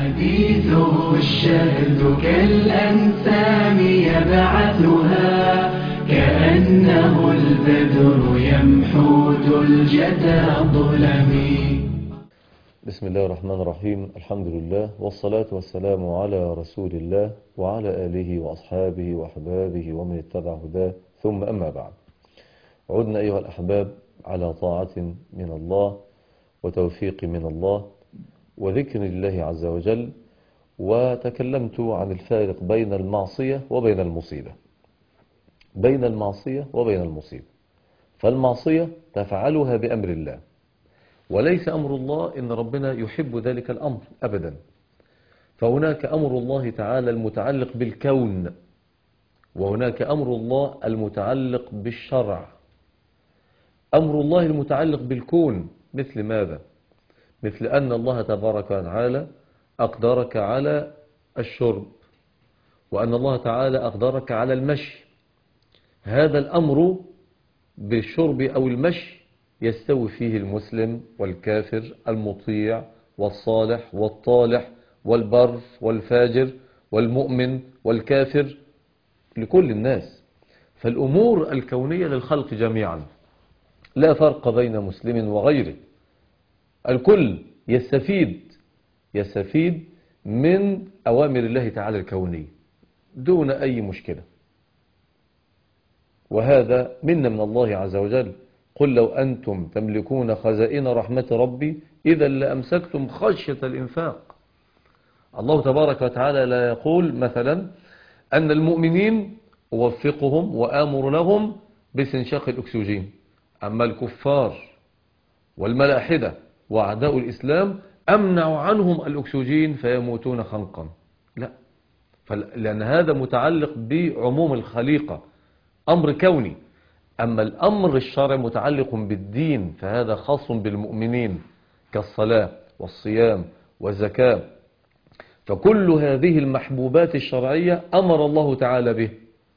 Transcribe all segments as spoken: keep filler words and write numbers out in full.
حديثه الشهد كالأنسام يبعثها، كأنه البدر يمحوت الجدى ظلمي. بسم الله الرحمن الرحيم. الحمد لله والصلاة والسلام على رسول الله وعلى آله وأصحابه وأحبابه ومن اتبع هداه، ثم أما بعد. عدنا أيها الأحباب على طاعة من الله وتوفيق من الله وذكر لله عز وجل، وتكلمت عن الفارق بين المعصية وبين المصيبة بين المعصية وبين المصيبة. فالمعصية تفعلها بأمر الله، وليس أمر الله إن ربنا يحب ذلك الأمر أبدا. فهناك أمر الله تعالى المتعلق بالكون، وهناك أمر الله المتعلق بالشرع. أمر الله المتعلق بالكون مثل ماذا؟ مثل أن الله تبارك وتعالى أقدرك على الشرب، وأن الله تعالى أقدرك على المشي. هذا الأمر بالشرب أو المشي يستوي فيه المسلم والكافر، المطيع والصالح والطالح والبر والفاجر والمؤمن والكافر، لكل الناس. فالأمور الكونية للخلق جميعا، لا فرق بين مسلم وغيره. الكل يستفيد يستفيد من أوامر الله تعالى الكونية دون أي مشكلة، وهذا منا من الله عز وجل. قل لو أنتم تملكون خزائن رحمة ربي إذا لأمسكتم خشية الإنفاق. الله تبارك وتعالى لا يقول مثلا أن المؤمنين أوفقهم وآمر لهم باستنشاق الأكسجين، أما الكفار والملاحدة وأعداء الإسلام أمنع عنهم الأكسجين فيموتون خنقا. لا، لأن هذا متعلق بعموم الخليقة، أمر كوني. أما الأمر الشرعي متعلق بالدين، فهذا خاص بالمؤمنين كالصلاة والصيام والزكاة. فكل هذه المحبوبات الشرعية أمر الله تعالى به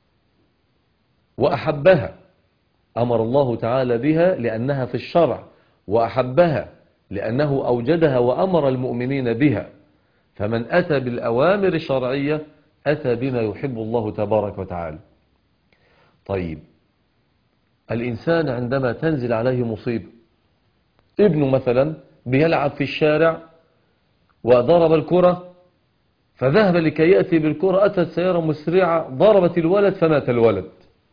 وأحبها. أمر الله تعالى بها لأنها في الشرع، وأحبها لأنه أوجدها وأمر المؤمنين بها. فمن أتى بالأوامر الشرعية أتى بما يحب الله تبارك وتعالى. طيب، الإنسان عندما تنزل عليه مصيبة، ابنه مثلا بيلعب في الشارع وضرب الكرة فذهب لكي يأتي بالكرة، أتت سيارة مسرعة ضربت الولد فمات الولد.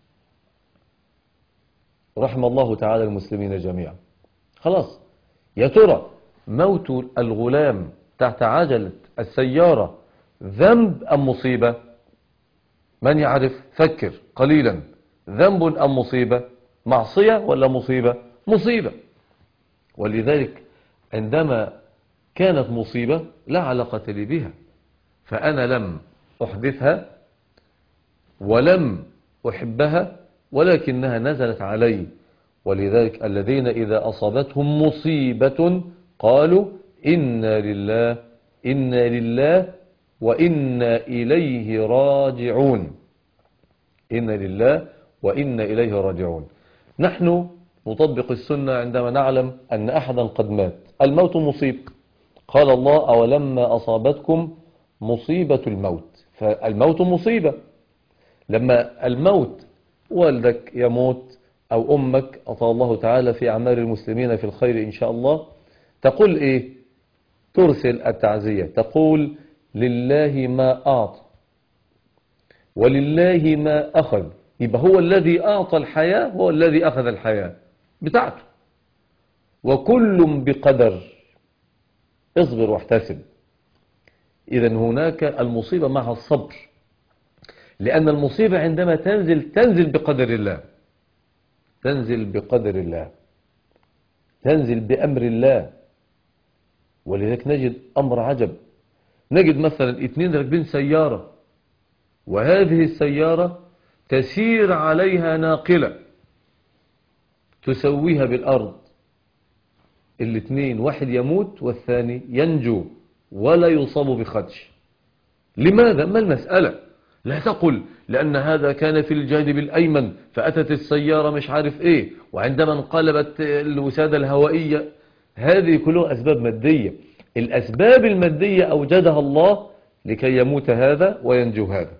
رحم الله تعالى المسلمين جميعا. خلاص، يا ترى موت الغلام تحت عجلة السيارة ذنب أم مصيبة؟ من يعرف؟ فكر قليلا. ذنب أم مصيبة؟ معصية ولا مصيبة؟ مصيبة. ولذلك عندما كانت مصيبة لا علاقة لي بها، فأنا لم أحدثها ولم أحبها، ولكنها نزلت علي. ولذلك الذين إذا أصابتهم مصيبة قالوا إنا لله إنا لله وإنا إليه راجعون. إنا لله وإنا إليه راجعون. نحن نطبق السنة عندما نعلم أن أحدا قد مات. الموت مصيبة، قال الله أولما أصابتكم مصيبة الموت. فالموت مصيبة. لما الموت والدك يموت أو أمك، أطال الله تعالى في أعمال المسلمين في الخير إن شاء الله، تقول إيه؟ ترسل التعزية، تقول لله ما أعطى ولله ما أخذ. يبقى هو الذي أعطى الحياة هو الذي أخذ الحياة بتاعته، وكل بقدر. اصبر واحتسب. إذا هناك المصيبة مع الصبر، لأن المصيبة عندما تنزل تنزل بقدر الله، تنزل بقدر الله، تنزل بأمر الله. ولذلك نجد أمر عجب. نجد مثلا اثنين راكبين سيارة، وهذه السيارة تسير عليها ناقلة تسويها بالأرض. الاثنين واحد يموت والثاني ينجو ولا يصاب بخدش. لماذا؟ ما المسألة؟ لا تقل لأن هذا كان في الجانب الأيمن فأتت السيارة مش عارف إيه، وعندما انقلبت الوسادة الهوائية. هذه كلها أسباب مادية. الأسباب المادية أوجدها الله لكي يموت هذا وينجو هذا.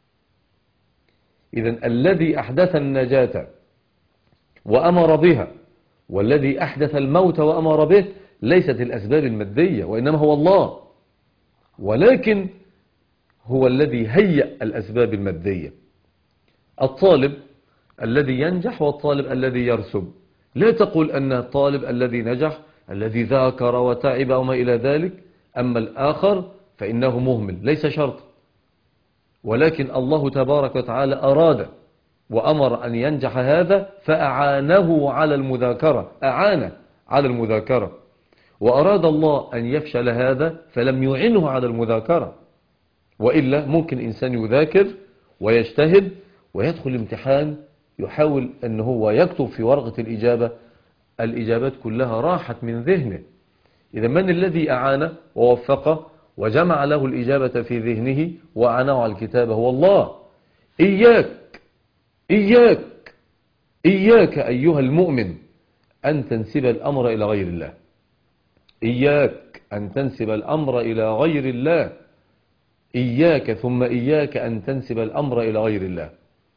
إذن الذي أحدث النجاة وأمر بها والذي أحدث الموت وأمر به ليست الأسباب المادية، وإنما هو الله، ولكن هو الذي هيأ الأسباب المادية. الطالب الذي ينجح والطالب الذي يرسب، لا تقول أن الطالب الذي نجح الذي ذاكر وتعب وما إلى ذلك، أما الآخر فإنه مهمل، ليس شرط، ولكن الله تبارك وتعالى أراد وأمر أن ينجح هذا فأعانه على المذاكرة، أعانه على المذاكرة، وأراد الله أن يفشل هذا فلم يعنه على المذاكرة. وإلا ممكن إنسان يذاكر ويجتهد ويدخل الامتحان يحاول أن هو يكتب في ورقة الإجابة، الإجابات كلها راحت من ذهنه. إذا من الذي أعانه ووفقه وجمع له الإجابة في ذهنه وأعانه على الكتابة؟ هو الله. إياك إياك إياك أيها المؤمن أن تنسب الأمر إلى غير الله، إياك أن تنسب الأمر إلى غير الله، إياك ثم إياك أن تنسب الأمر إلى غير الله.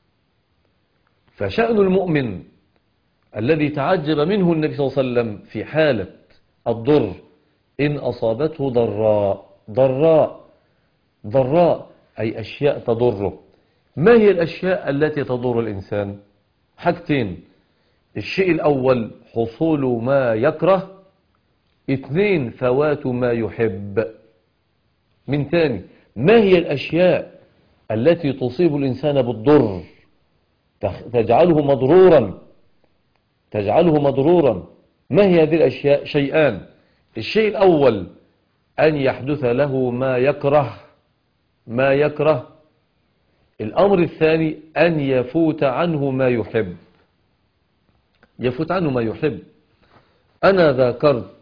فشأن المؤمن الذي تعجب منه النبي صلى الله عليه وسلم في حالة الضر إن أصابته ضراء، ضراء ضراء أي أشياء تضره. ما هي الأشياء التي تضر الإنسان؟ حاجتين: الشيء الأول حصول ما يكره، اثنين فوات ما يحب. من تاني، ما هي الأشياء التي تصيب الإنسان بالضر تجعله مضرورا تجعله مضرورا ما هي هذه الأشياء؟ شيئان: الشيء الأول أن يحدث له ما يكره ما يكره الأمر الثاني أن يفوت عنه ما يحب يفوت عنه ما يحب. أنا ذاكرت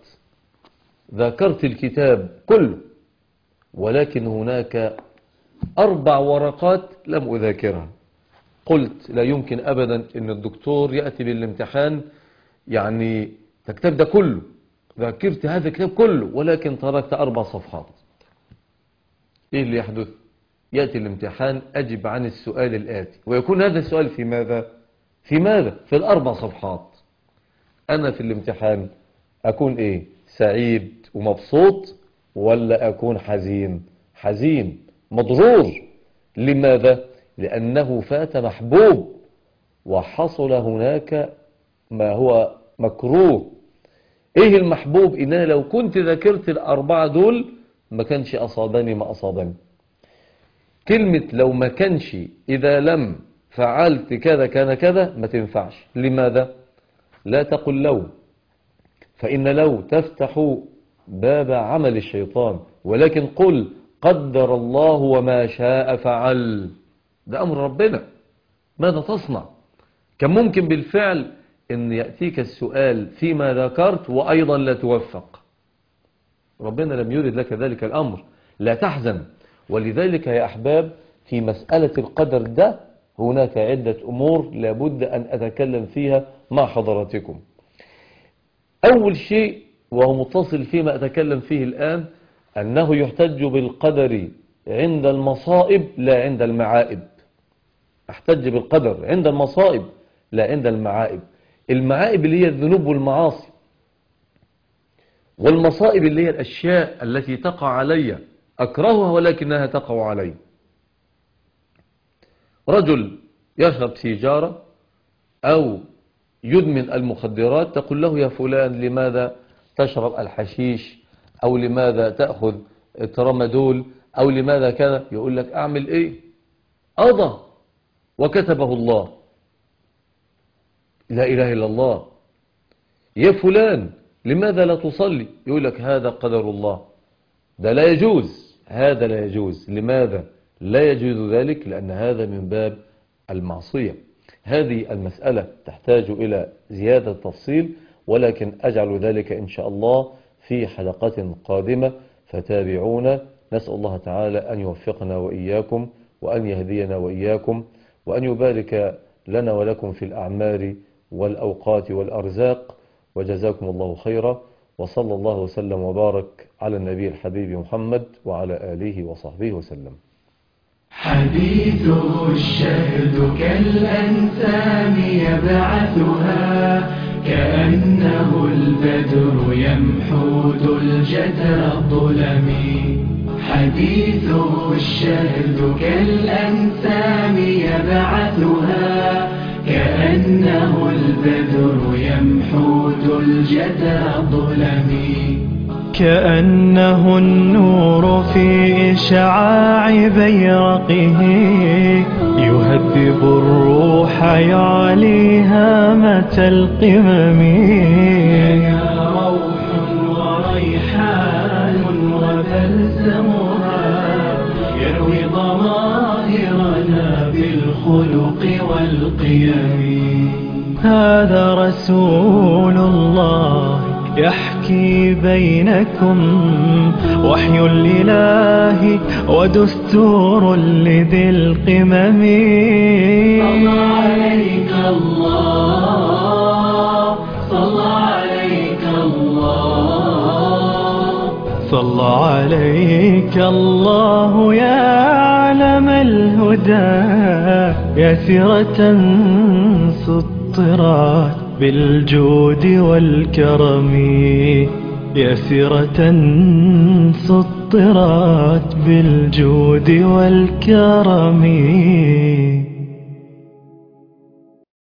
ذاكرت الكتاب كله، ولكن هناك أربع ورقات لم أذاكرها. قلت لا يمكن أبدا أن الدكتور يأتي بالامتحان يعني الكتاب ده كله، ذاكرت هذا الكتاب كله ولكن تركت أربع صفحات. إيه اللي يحدث؟ يأتي الامتحان أجب عن السؤال الآتي، ويكون هذا السؤال في ماذا؟ في ماذا؟ في الأربع صفحات. أنا في الامتحان أكون إيه؟ سعيد ومبسوط ولا أكون حزين؟ حزين مضرور. لماذا؟ لأنه فات محبوب وحصل هناك ما هو مكروه. إيه المحبوب؟ إن أنا لو كنت ذاكرت الأربعة دول ما كانش أصابني ما أصابني. كلمة لو ما كانش، إذا لم فعلت كذا كان كذا، ما تنفعش. لماذا؟ لا تقل لو، فإن لو تفتح باب عمل الشيطان، ولكن قل قدر الله وما شاء فعل. ده أمر ربنا، ماذا تصنع؟ كان ممكن بالفعل أن يأتيك السؤال فيما ذكرت وأيضا لا توفق. ربنا لم يرد لك ذلك الأمر، لا تحزن. ولذلك يا أحباب في مسألة القدر ده هناك عدة أمور لابد أن أتكلم فيها مع حضراتكم. أول شيء وهو متصل فيما أتكلم فيه الآن، أنه يحتج بالقدر عند المصائب لا عند المعائب. احتج بالقدر عند المصائب لا عند المعائب. المعائب اللي هي الذنوب والمعاصي، والمصائب اللي هي الأشياء التي تقع علي أكرهها ولكنها تقع علي. رجل يشرب سيجارة أو يدمن المخدرات، تقول له يا فلان لماذا تشرب الحشيش، أو لماذا تأخذ ترامادول، أو لماذا كذا؟ يقول لك أعمل إيه؟ قضى وكتبه الله، لا إله إلا الله. يا فلان لماذا لا تصلي؟ يقول لك هذا قدر الله، ده لا يجوز، هذا لا يجوز. لماذا لا يجوز ذلك؟ لأن هذا من باب المعصية. هذه المسألة تحتاج إلى زيادة تفصيل، ولكن أجعل ذلك إن شاء الله في حلقات قادمة، فتابعونا. نسأل الله تعالى أن يوفقنا وإياكم، وأن يهدينا وإياكم، وأن يبارك لنا ولكم في الأعمار والأوقات والأرزاق. وجزاكم الله خيرا، وصلى الله وسلم وبارك على النبي الحبيب محمد وعلى آله وصحبه وسلم. حديثه الشهد كالأنسام يبعثها، كأنه البدر يمحو الجدى الظلمي. حديثه الشهد كالأنسام يبعثها، كأنه البدر يمحو الجدى الظلمي. كأنه النور في إشعاع بيرقه، يهذب الروح يعلي هامة القمم. يا روح وريحان وبلسمها، يروي ضمائرنا بالخلق والقيم. هذا رسول الله يحكي بينكم، وحي الإله ودستور لذي القمم. صلى عليك الله، صلى عليك الله، صلى عليك الله يا علم الهدى، يا سيرة سطرت بالجود والكرم، يا سيرة سطرت بالجود والكرم.